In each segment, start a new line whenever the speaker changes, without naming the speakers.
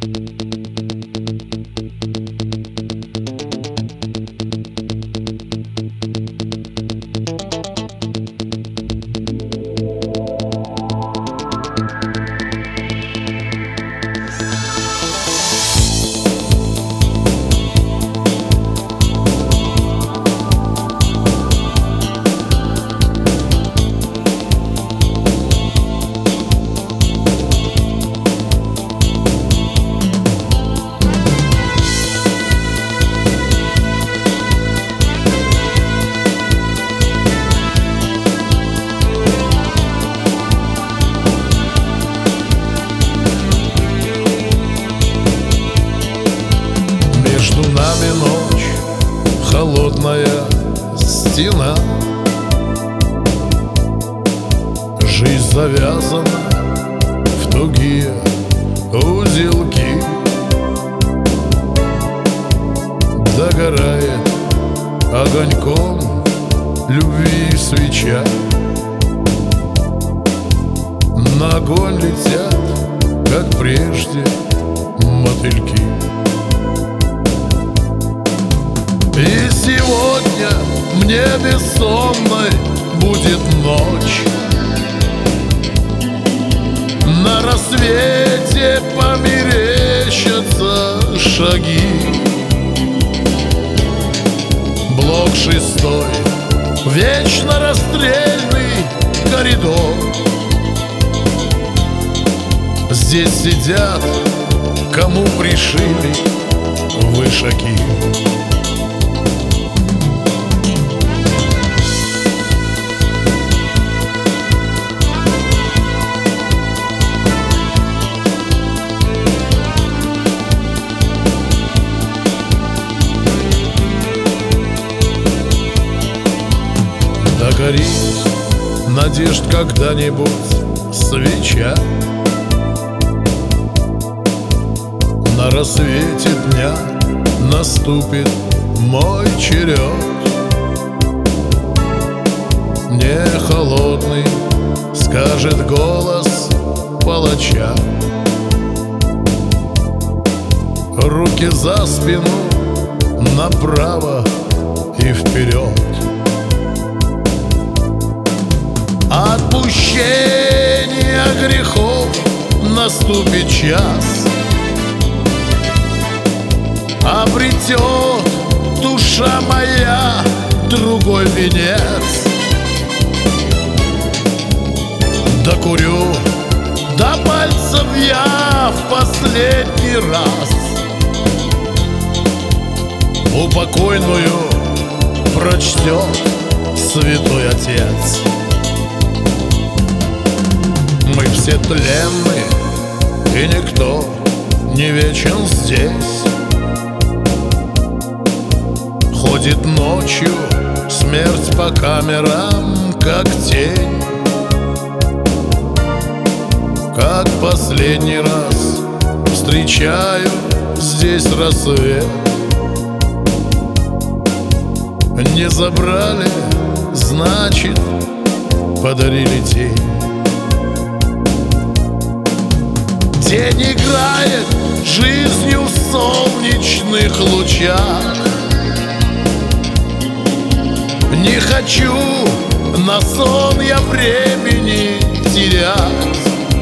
Между нами ночь, холодная стена. Жизнь завязана в тугие узелки. Догорает огоньком любви свеча. На огонь летят, как прежде, мотыльки. И сегодня мне бессонной будет ночь. На рассвете померещатся шаги. Блок 6, вечно расстрельный коридор. Здесь сидят, кому пришили вышаки. Догорит надежд когда-нибудь свеча. На рассвете дня наступит мой черед. Не холодный, скажет голос палача. Руки за спину, направо и вперед. Отпущение грехов наступит час. Обретет душа моя другой венец. Докурю до пальцев я в последний раз. Упокойную прочтет святой Отец. Мы все тленны, и никто не вечен здесь. Ходит ночью смерть по камерам, как тень. Как последний раз встречаю здесь рассвет. Не забрали, значит, подарили тень. День играет жизнью в солнечных лучах. Не хочу на сон я времени терять.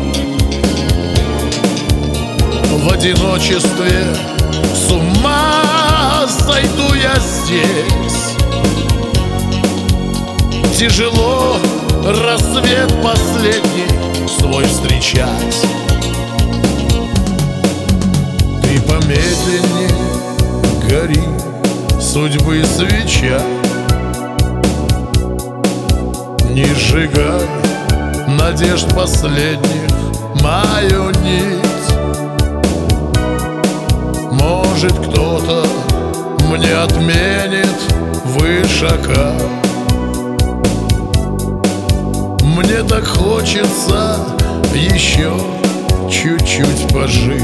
В одиночестве с ума сойду я здесь. Тяжело рассвет последний свой встречать. Ты помедленнее гори, судьбы свеча. Не сжигай надежд последних мою нить. Может, кто-то мне отменит вышака. Мне так хочется еще чуть-чуть пожить.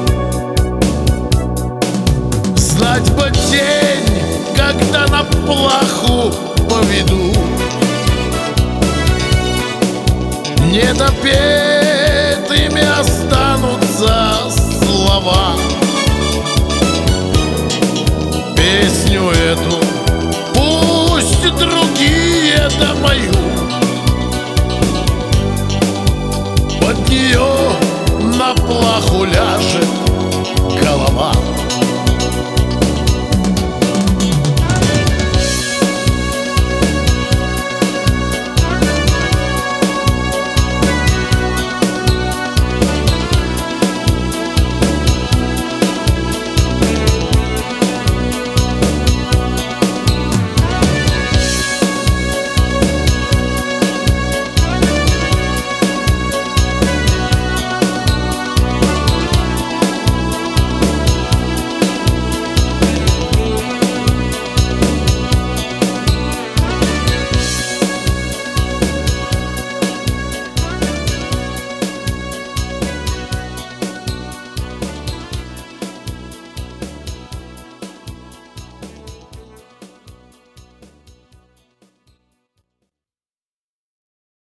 Знать бы день, когда на плаху поведут. Недопетыми останутся